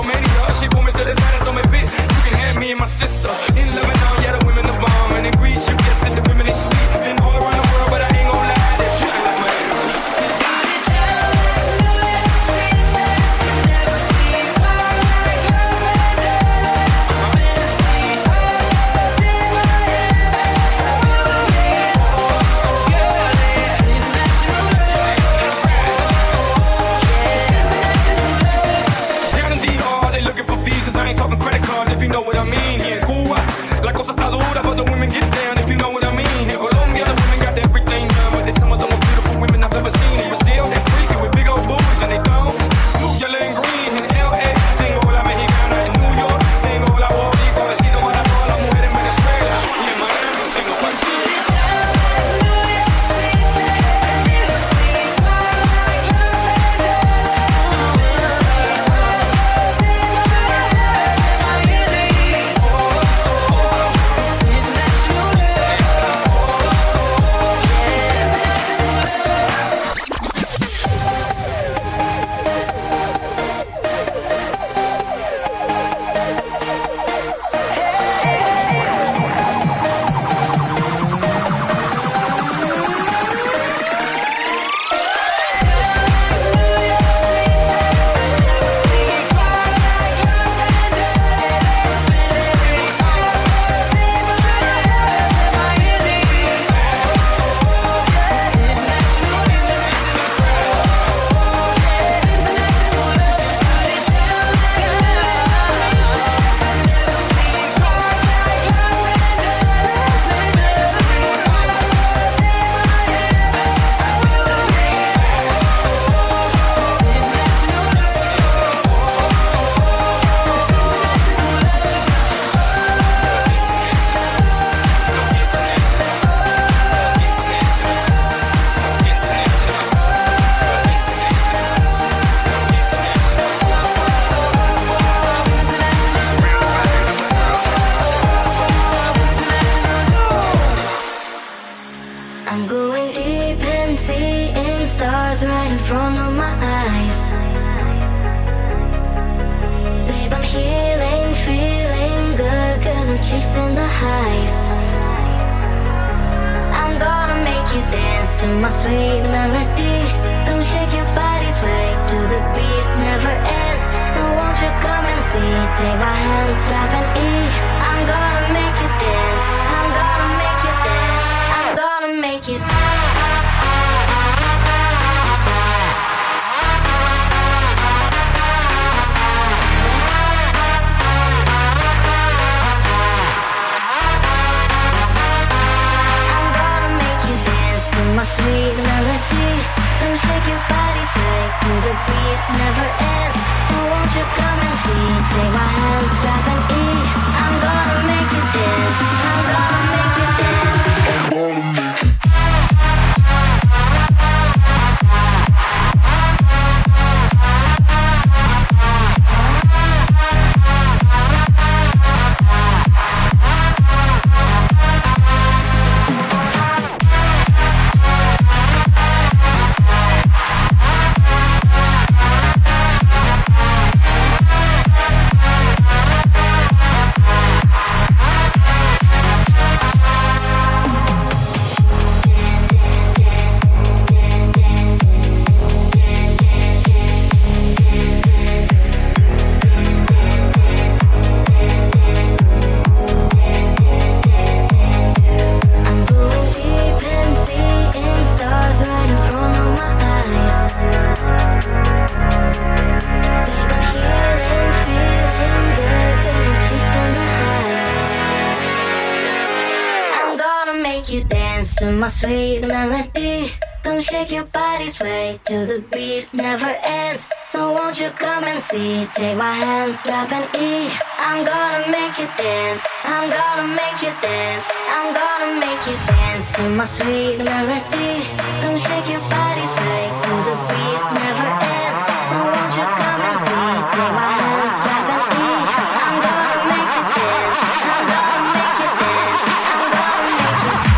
Romania. She pulled me to the side and told me, bitch, you can have me and my sister. In Lebanon, yeah, the women the bomb. And in Greece, you guessed it, the women they sweet. Been all around the world, but I ain't gon' lie, that shit like my ass. If you know what I mean, here in Cuba, la cosa está dura, but the women get down. If you know what I mean, here in Colombia, the women got everything done, but they some of the most beautiful women I've ever seen. In Brazil, they freaky with big old booties and they don't. Blue, yellow, and green in LA, tengo la mexicana in New York, tengo la boricua, besito para todas las mujeres en Venezuela, y en Miami tengo cualquiera. I'm going deep and seeing stars right in front of my eyes. Babe, I'm healing, feeling good, cause I'm chasing the highs. I'm gonna make you dance to my sweet melody. Come shake your body, sway to the beat, never ends. So won't you come and see, take my hand, tap and E. I'm gonna make you dance, I'm gonna make you dance, I'm gonna make you dance. My sweet melody, come shake your body, sway to the beat, never ends. So won't you come and see, take my hand, tap and E. I'm gonna make you dance, I'm gonna make you dance, I'm gonna make you. My sweet melody, come shake your body, sway to the beat, never ends. So won't you come and see, take my hand, tap and E. I'm gonna make you dance, I'm gonna make you dance, I'm gonna make you dance to my sweet melody. Come shake your body, sway to the beat, never ends. So won't you come and see, take my hand, tap and E. I'm gonna make you dance, I'm gonna make you dance, I'm gonna make you dance.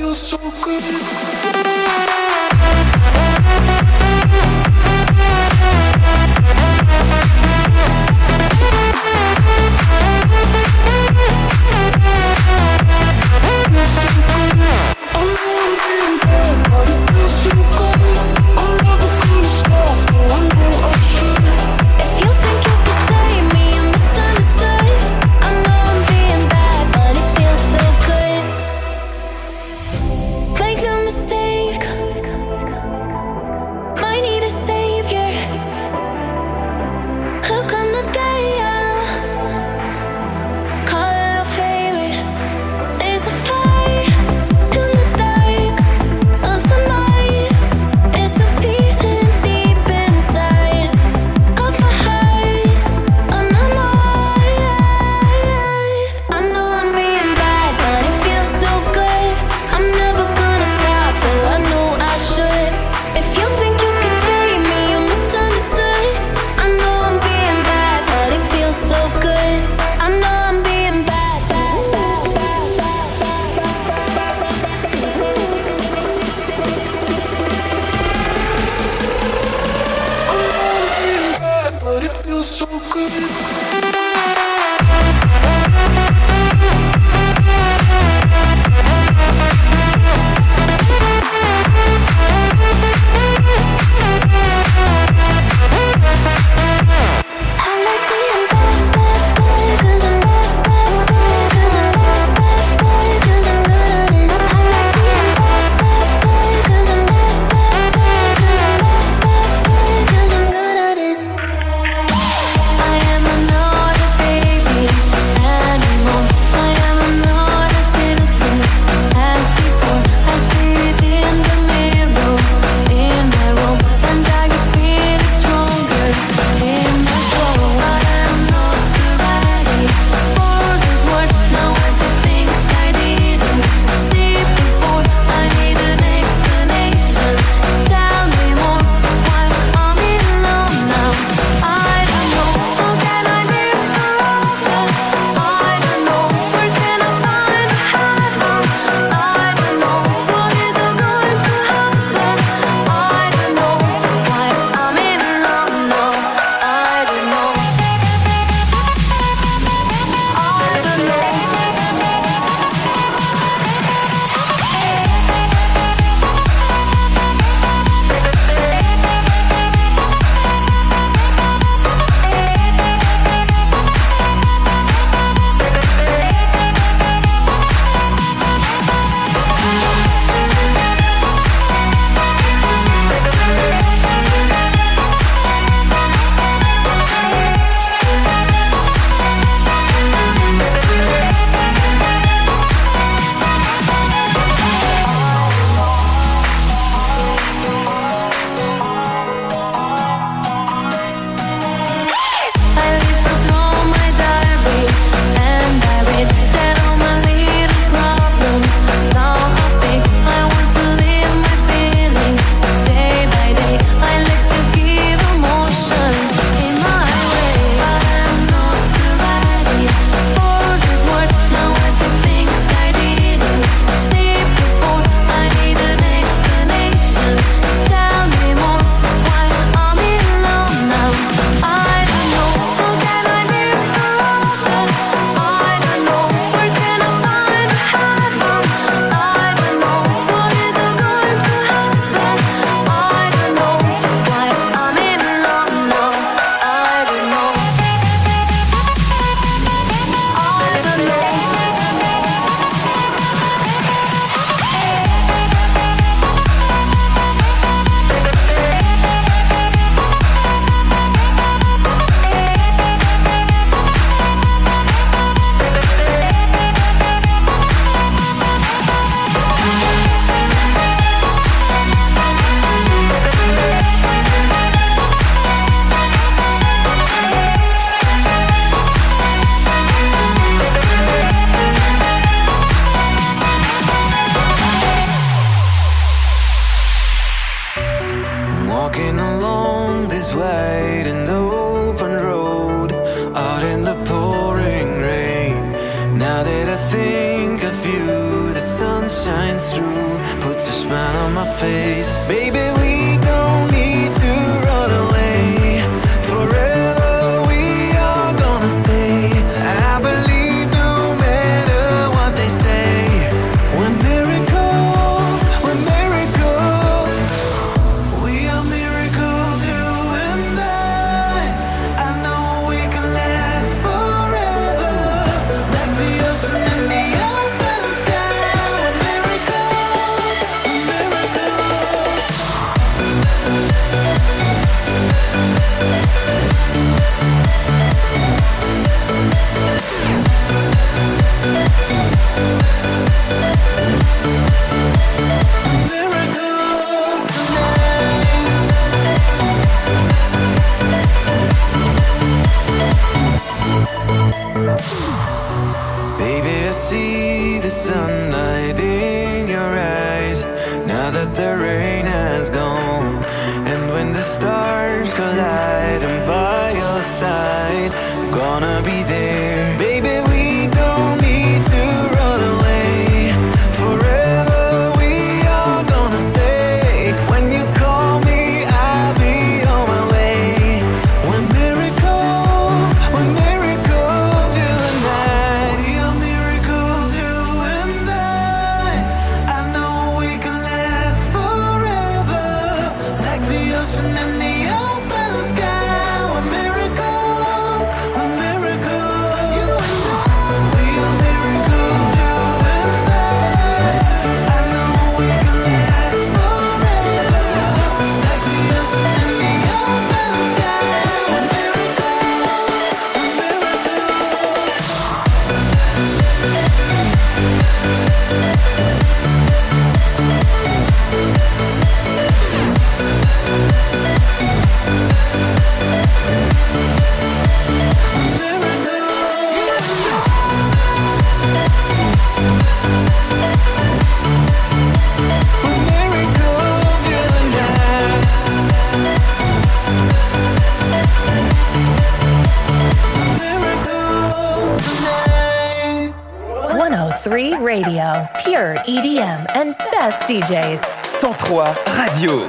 feels so good. So good. I am enough. puts a smile on my face. Baby, we don't need to run away. Forever we are gonna stay. I believe no matter what they say. We're miracles, we're miracles. We are miracles, you and I know we can last forever. Like the ocean and the open sky. We're miracles, we're miracles. Miracles tonight. Baby, I see the sunlight in your eyes. Now that the rain has gone, and when the stars collide, I'm by your side. I'm gonna be there. Baby, we don't need to run away. Forever we are gonna stay. When you call me, I'll be on my way. We're miracles, you and I. We are miracles, you and I know we can last forever. Like the ocean and the open sky. We're miracles, we're miracles. You and I. We are miracles, you and I know we can last forever. Like the ocean and the open sky. We're miracles, we're miracles. Miracles, you and I. Miracles tonight. 103 Radio, pure EDM and best DJs. 103 Radio.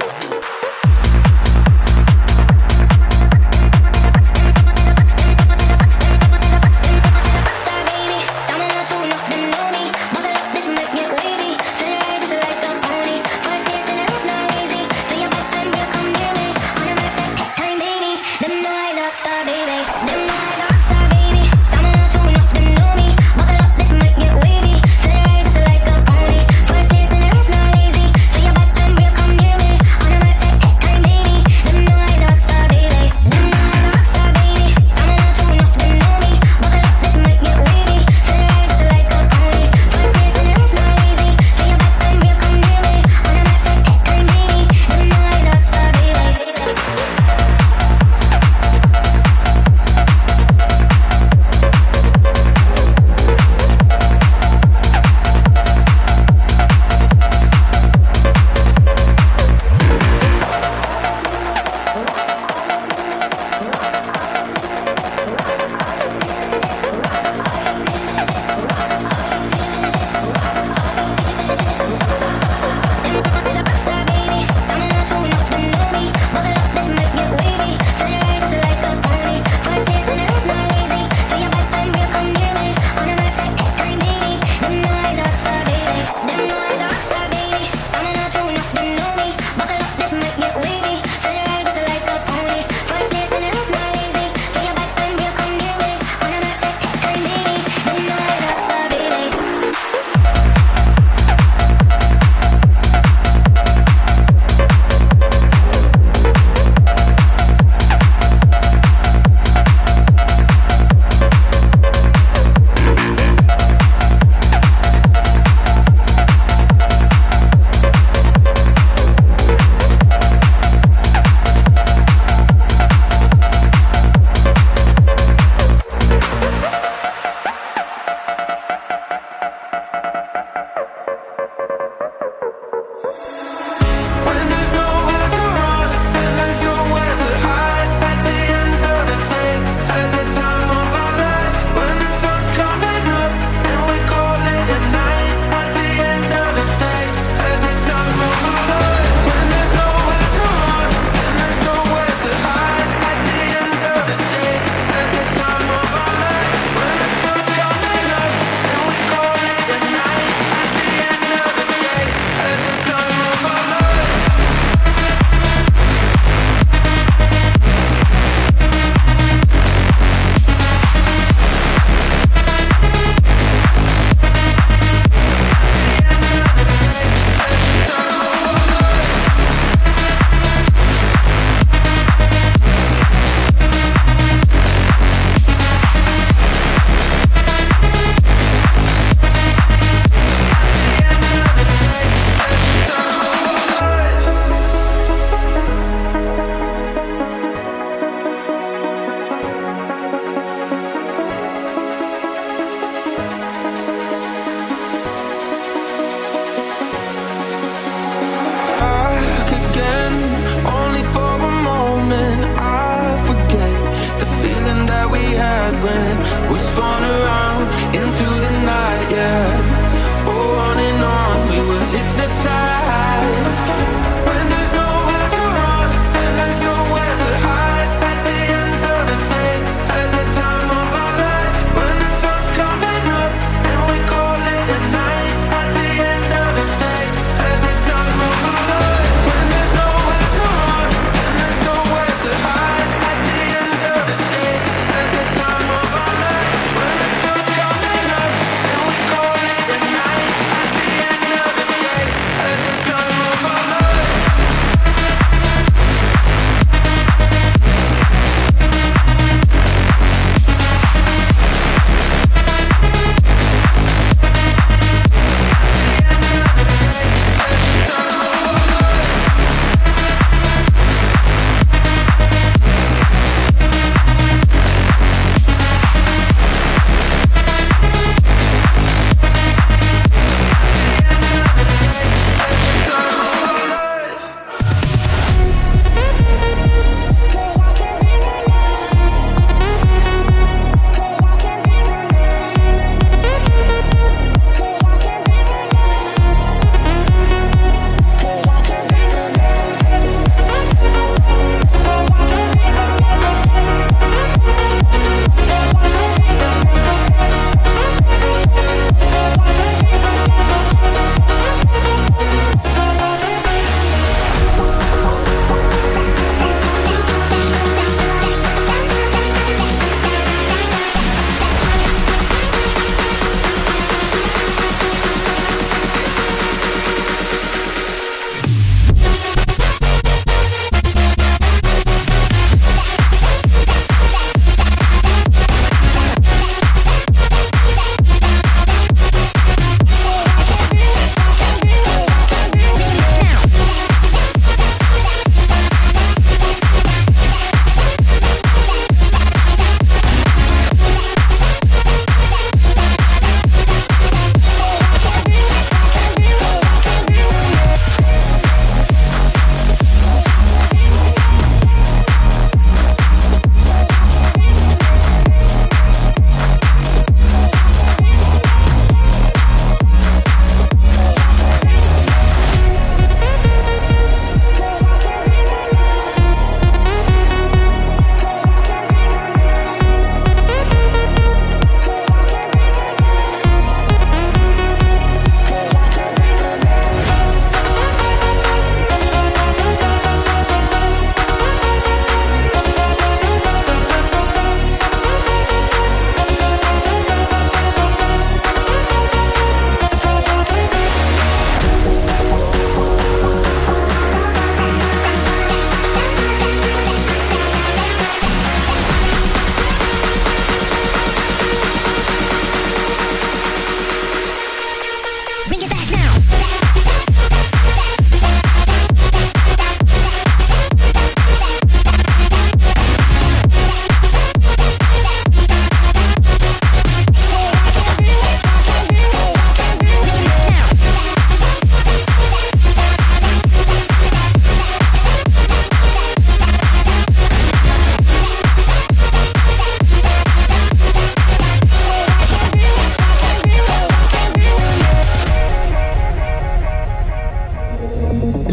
On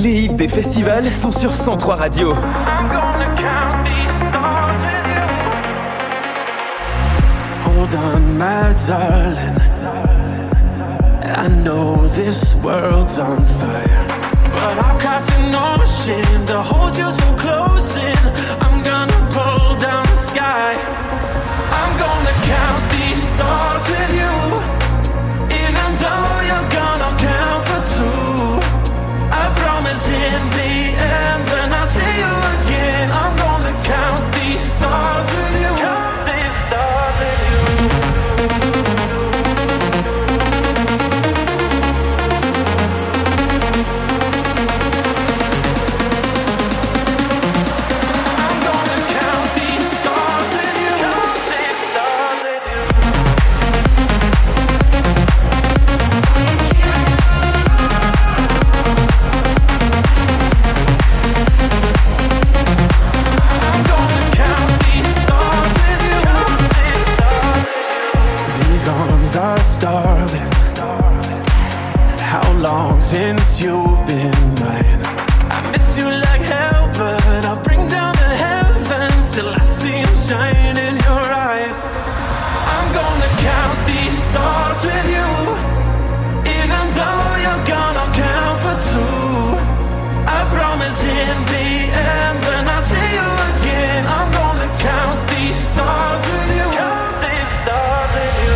Les hits des festivals sont sur 103 Radio. I'm gonna count these stars with you. Hold on, my darling. I know this world's on fire, but I'll cross an ocean to hold you so close in. I'm gonna pull down the sky. I'm gonna count these stars with you. Even though you're gonna count for two, I promise in the end, and I'll see you again. I'm gonna count these stars with you. Count these stars with you. Are starving. How long since you've been mine? I miss you like hell, but I'll bring down the heavens till I see them shine in your eyes. I'm gonna count these stars with you. Even though you're gonna count for two, I promise in the end, and I'll see you again. I'm gonna count these stars with you. Count these stars with you.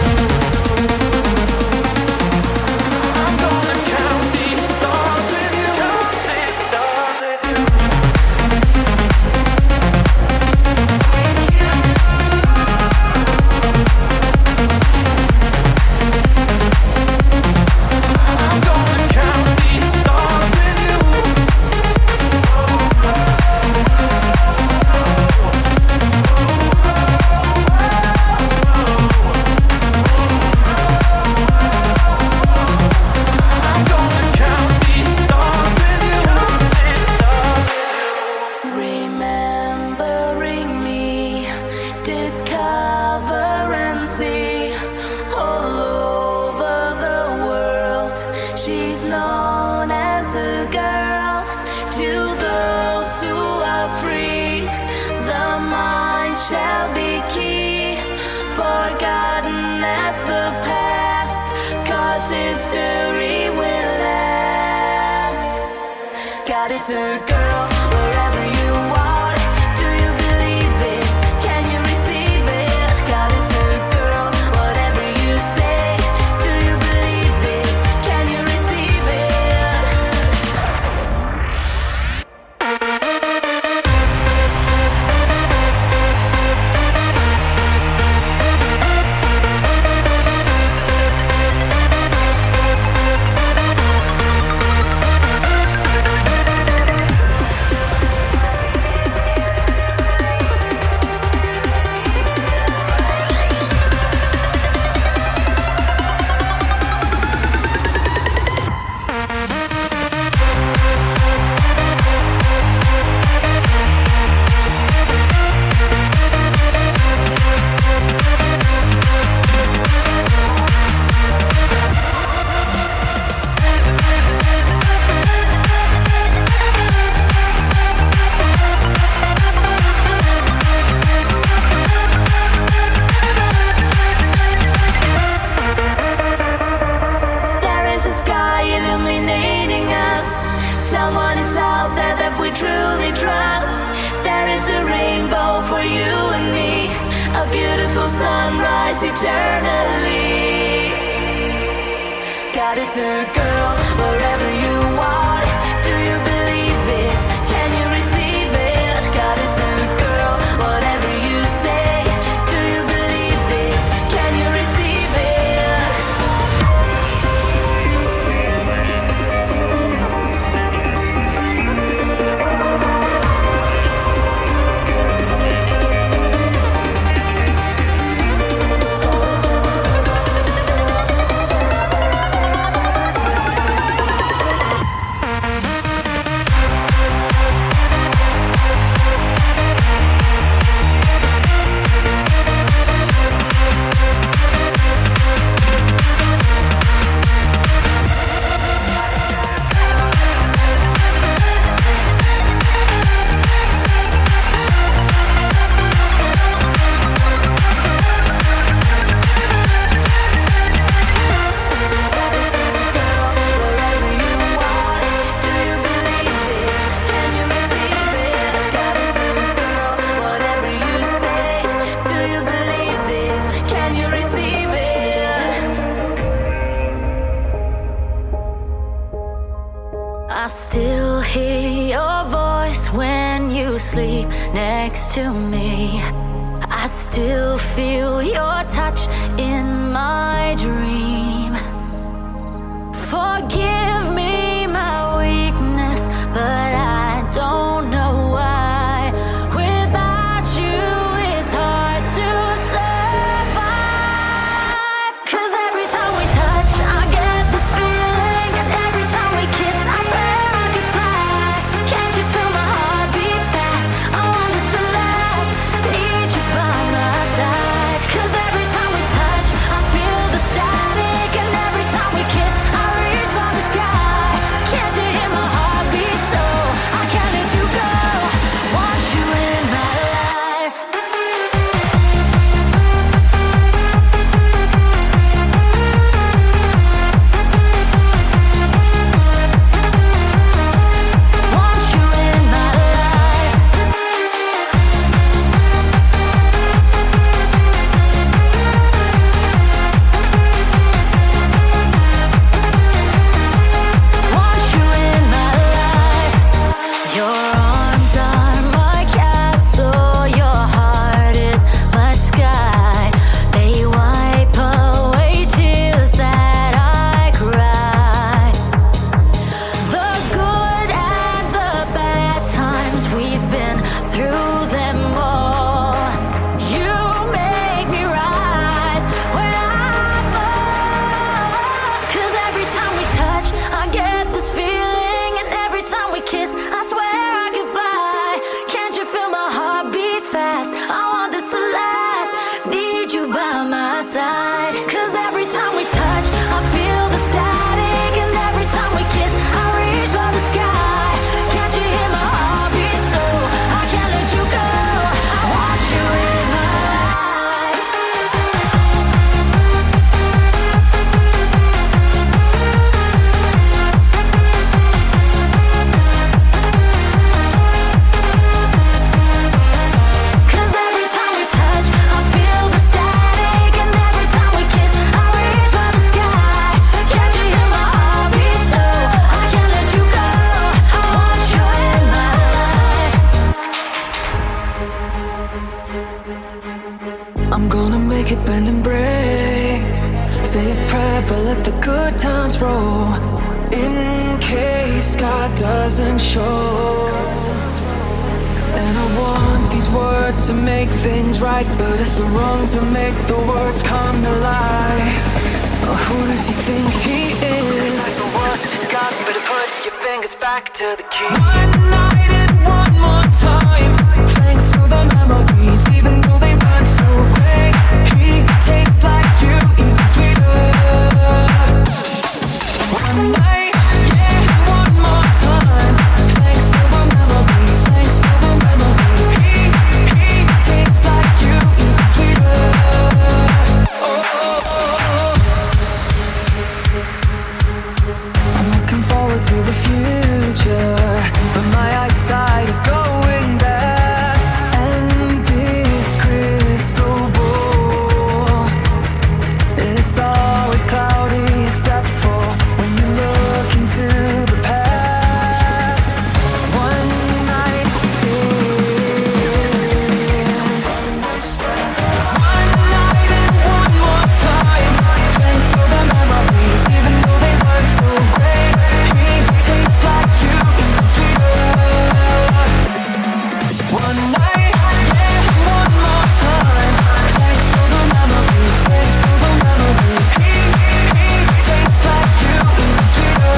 Is a girl wherever you are. Do you believe it? Can you receive it? God is a girl, whatever you say. Do you believe it? Can you receive eternally. God is a girl wherever you are. Do you believe it? Can you receive it? God is a girl, whatever you say. Do you believe it? Can you receive it? I still hear your voice when you sleep next to me. I still feel your touch in my dream. Forgive me my weakness, but I don't know why. Without you, it's hard to survive. 'Cause every time we touch, I get this feeling, and every time we kiss, I swear I could fly. Can't you feel my heart beat fast? I want this to last. Need you by my side. 'Cause every time we touch, I feel the static, and every time we kiss, I reach for the sky. Can't you hear my heart beat so? I can't let you go. Want you in my life. Want you in my life. Want you in my life. Your arms are my castle, your heart is my sky. They wipe away tears that I cry. The good and the bad times, we've been through them all. You make me rise when I fall. 'Cause every time we touch, I get this feeling, and every time we kiss, I swear I could fly. Can't you feel my heart beat fast? I want this to last. Need you by my side. 'Cause every time we touch, I feel the static, and every time we kiss, I reach for the sky. Can't you hear my heart beat so? I can't let you go. I want you in my life. Cause every time we touch, I feel the static, and every time we kiss, I reach for the sky. Can't you hear my heart beat so? I can't let you go. I want you in my life. I'm gonna make it bend and break. Say a prayer, but let the good times roll. In case God doesn't show. And I want these words to make things right, but it's the wrongs that make the words come to life. Oh, who does he think he is? That's the worst you got, better put your fingers back to the key. One night and one more time. Thanks for the memories, even though they weren't so great. He tastes like you, even sweeter. One night, yeah, one more time. Thanks for the memories, thanks for the memories. He tastes like you, even sweeter. I'm looking forward to the future, but my eyesight is going back. And this crystal ball, it's always cloudy except for when you look into the past. One night stand. One night and one more time. Thanks for the memories, even though they weren't so great. He tastes like you, even sweeter. One night, yeah, one more time. Thanks for the memories, thanks for the memories. He tastes like you, even sweeter.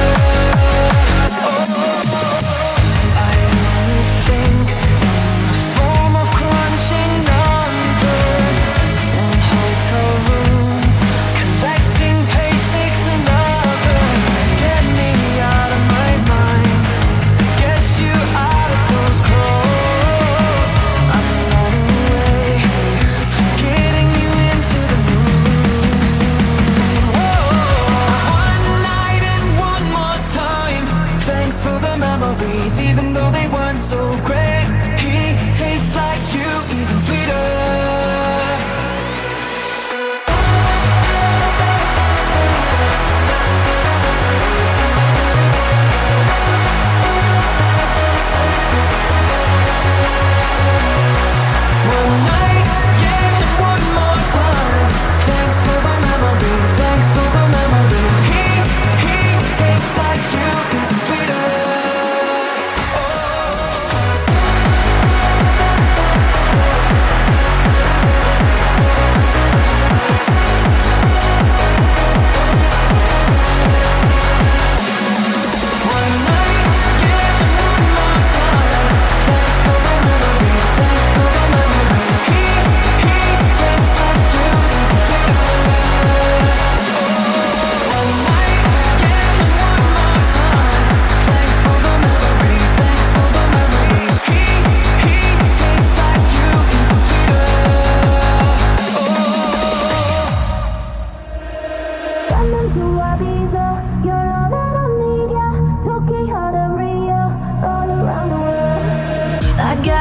I only think in the form of crunching numbers in hotel rooms, collecting paychecks and others. Get me out of my mind, get you out of those clothes. I'm running away, getting you into the mood. One night and one more time. Thanks for the memories, even though they weren't so great. He tastes like you, even sweeter.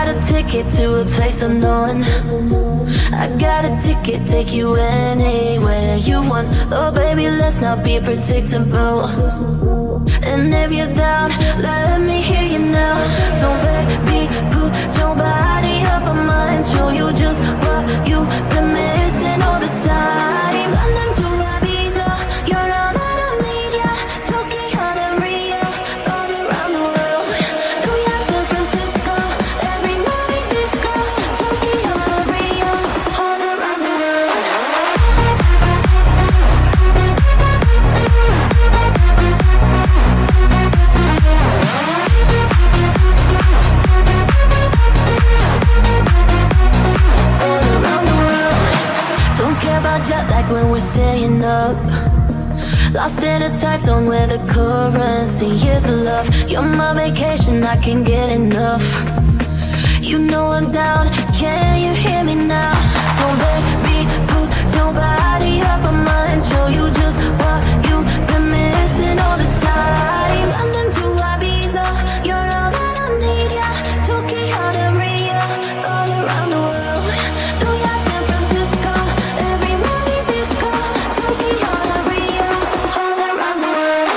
got a ticket to a place unknown. I got a ticket, take you anywhere you want. Oh baby, let's not be predictable. And if you're down, let me hear you now. So baby, put your body up on mine. Show you just what you've been missing all this time. London to Ibiza, you're all that I need, yeah. Tokyo to Rio, all around the world. New York, San Francisco, every night disco. Tokyo to Rio, all around the world. Jet lag when we're staying up. Lost in a time zone where the currency is the love. You're my vacation, I can't get enough. You know I'm down, can you hear me now? So baby, put your body up on mine. Show you just what you've been missing all this time. London to Ibiza, you're all that I need, yeah. Tokyo to Rio, all around the world. New York, San Francisco, every night disco. Tokyo to Rio, all around the world.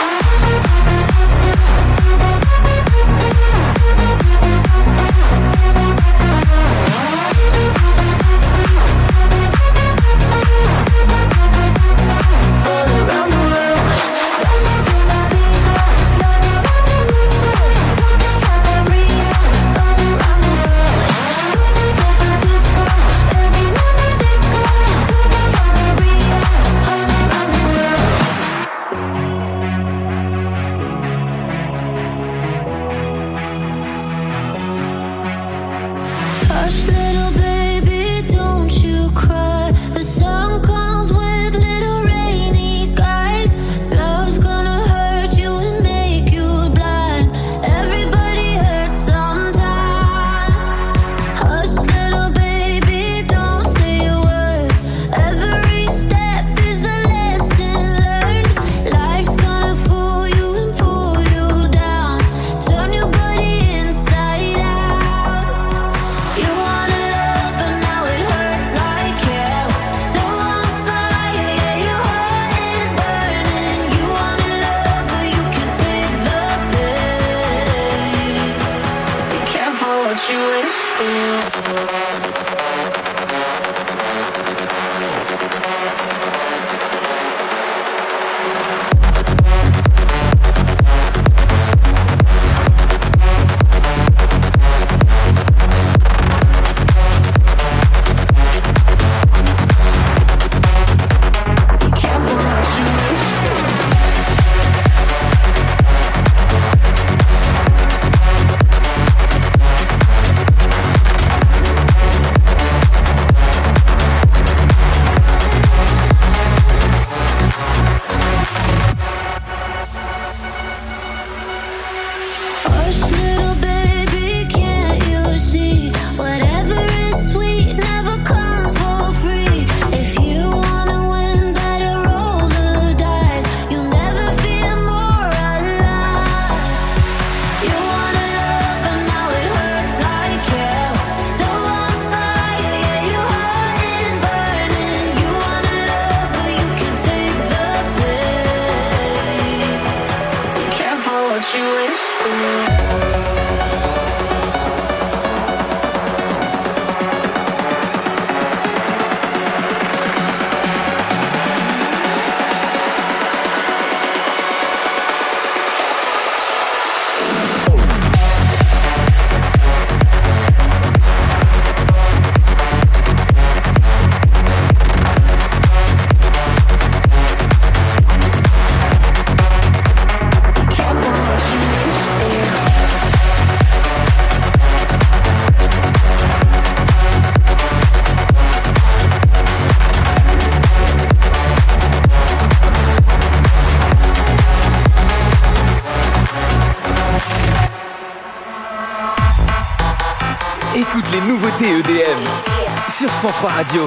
Hush, little baby, don't you cry. The sun comes with little rainy skies. Love's gonna hurt you and make you blind. Everybody hurts sometimes. Hush, little baby, don't say a word. Every step is a lesson learned. Life's gonna fool you and pull you down. Turn your body inside out. You wanna love, but now it hurts like hell. So on fire, yeah, your heart is burning. You wanna love, but you can take the pain. Be careful what you wish for. Be careful what you wish for. Hush, little baby, can't you see? Whatever is sweet never comes for free. If you wanna win, better roll the dice. You'll never feel more alive. You wanna love, but now it hurts like hell. So on fire, yeah, your heart is burning. You wanna love, but you can take the pain. Be careful what you wish for. Careful what you wish Écoute les nouveautés EDM sur 103 Radio.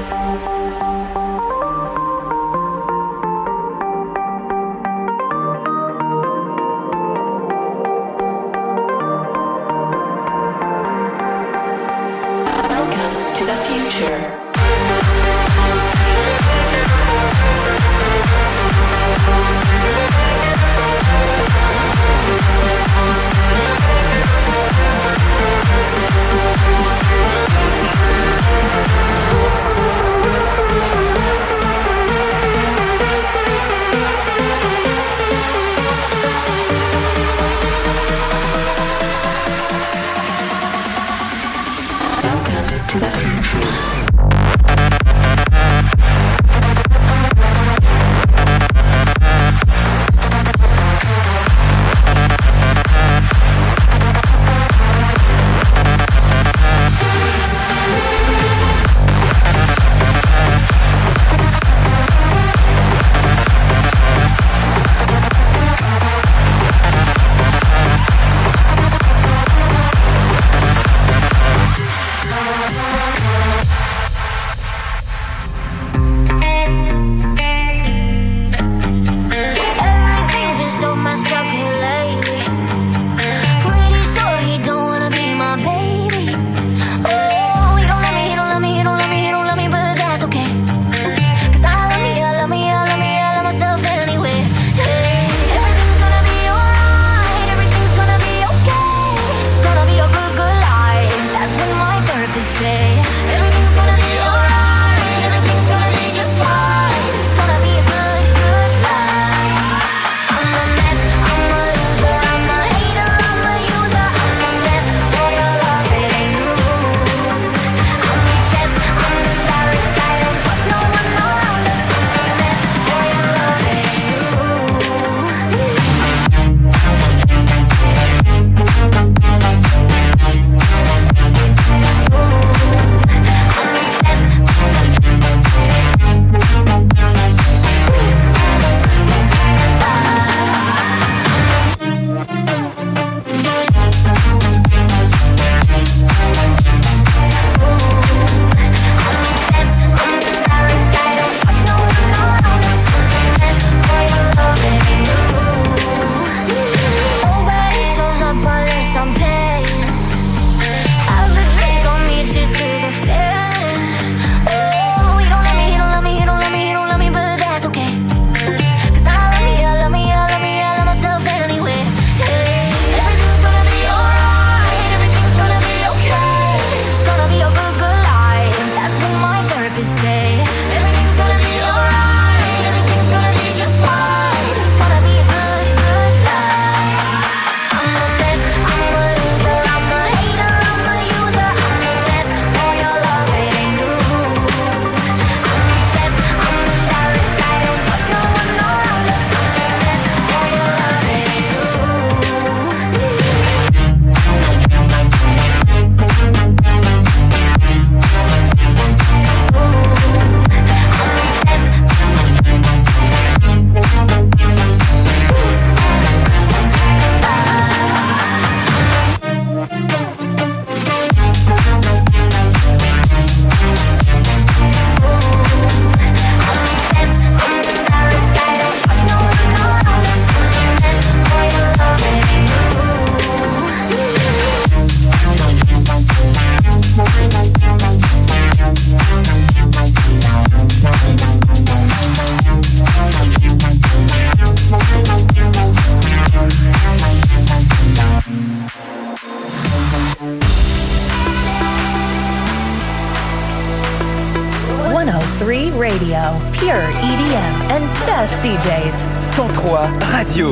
103 Radio, pure EDM and best DJs. 103 Radio.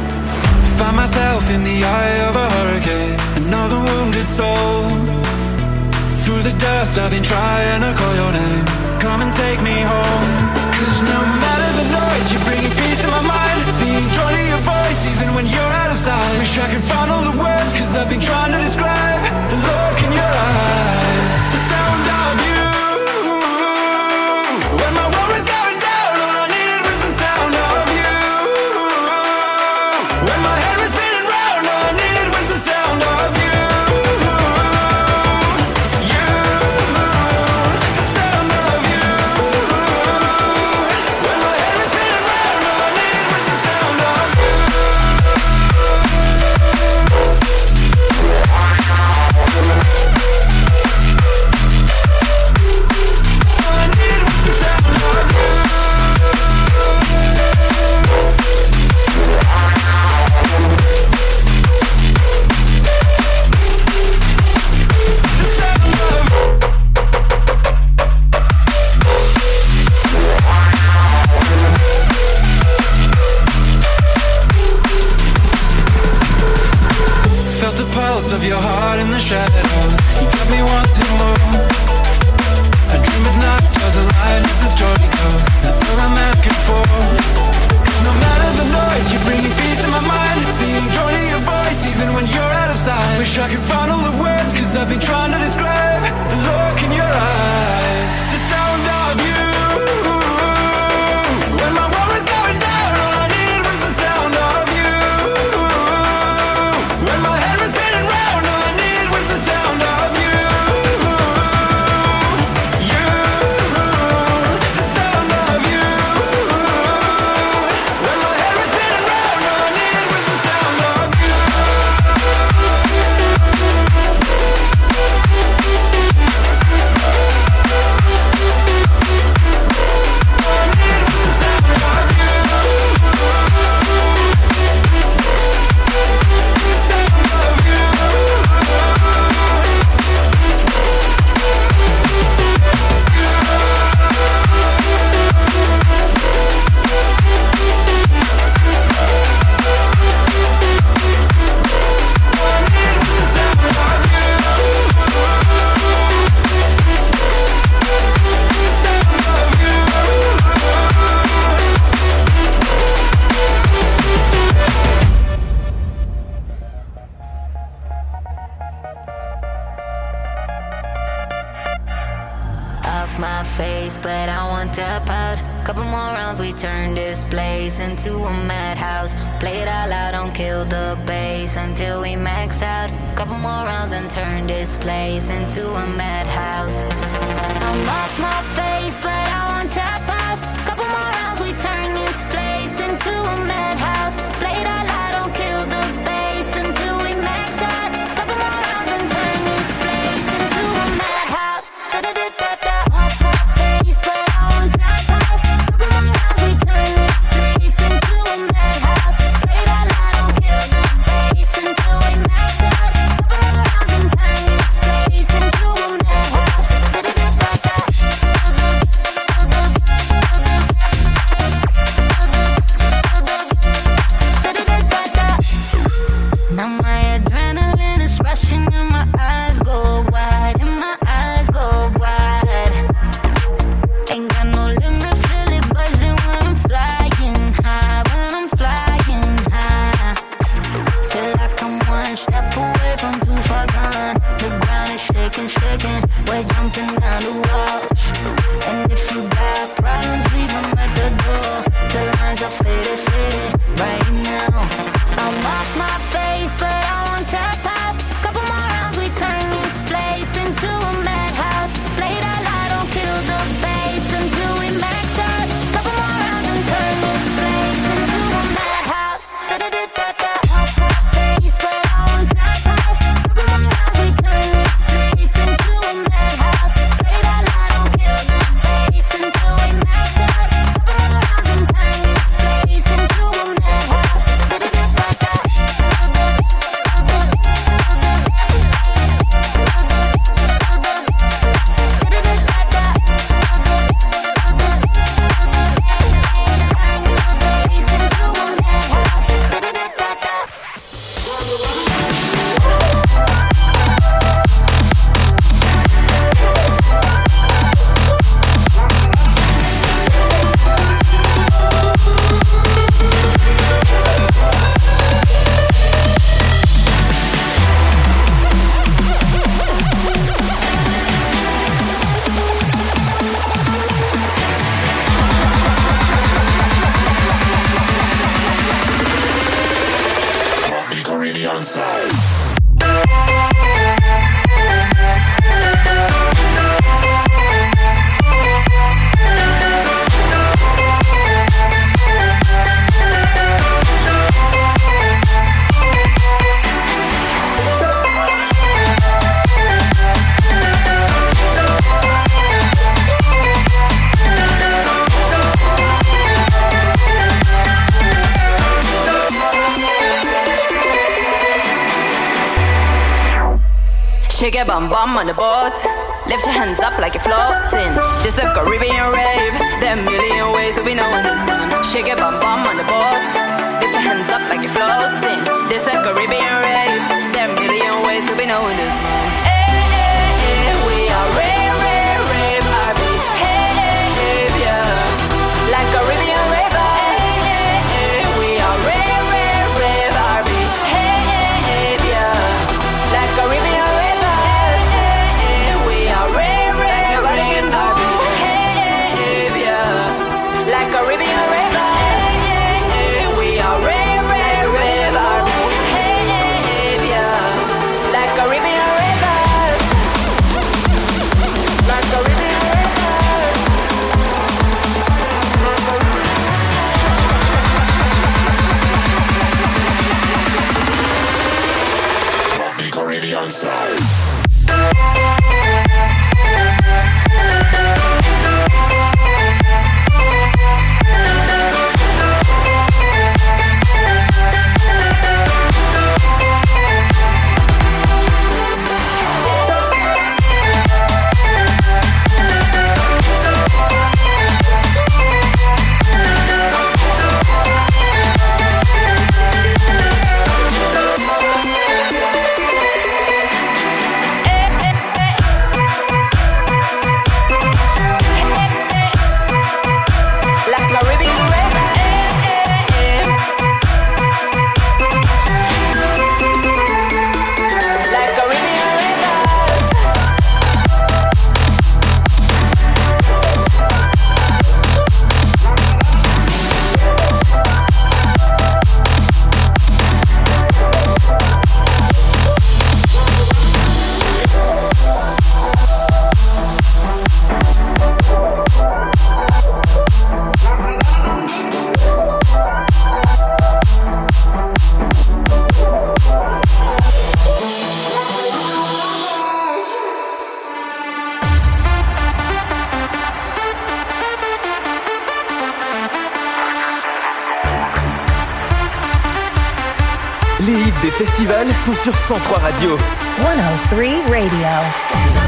Find myself in the eye of a hurricane, another wounded soul. Through the dust I've been trying to call your name. Come and take me home. 'Cause no matter the noise, you're bringing peace to my mind. Being drawn to your voice even when you're out of sight. Wish I could find all the words, 'cause I've been trying to describe the look in your eyes, the sound of you. When my world was going down, all I needed was the sound of you. When my head was spinning round, all I needed was the sound of you. You, the sound of you. caught in the shadows. You got me wanting more. I dream at night, stars align as the story goes. That's all I'm asking for. Cause no matter the noise, you're bringing peace to my mind. Being drawn to your voice, even when you're out of sight. Wish I could find all the words, cause I've been trying to describe the look in your eyes, the sound of you. When my world was going down, all I needed was the sound of you. When my head was spinning round, all I needed was the sound of you. You, the sound of you. When my head was spinning round, all I needed was the sound of you. My face, but I won't tap out. Couple more rounds, we turn this place into a madhouse. Play it all out, don't kill the bass until we max out. Couple more rounds and turn this place into a madhouse. I'm off my face, but I won't tap out. Couple more rounds, we turn this place into a madhouse. Play it all out, don't kill the bass until we max out. Couple more rounds and turn this place into a madhouse. Da-da-da-da-da. Shake your bum bum on the boat. Lift your hands up like you're floating. This a Caribbean rave. There are a million ways to be knowing this man. Shake your bum bum on the boat. Lift your hands up like you're floating. This a Caribbean rave. There There are a million ways to be knowing this man. Hey, hey, hey, we are rave, rave, rave, Arabia. Like Caribbean river. Hey, hey, hey, we are rave, rave, rave, Arabia. Like Caribbean river. Hey, hey, we are rave, rave, rave, Arabia. Like Caribbean river. Hey, hey, hey, we are rave, rave, rave, Arabia. Like Caribbean river. Like Caribbean river. Caribbean sound. Like Caribbean river. Like Caribbean river. Les hits des festivals sont sur 103 Radio. 103 Radio.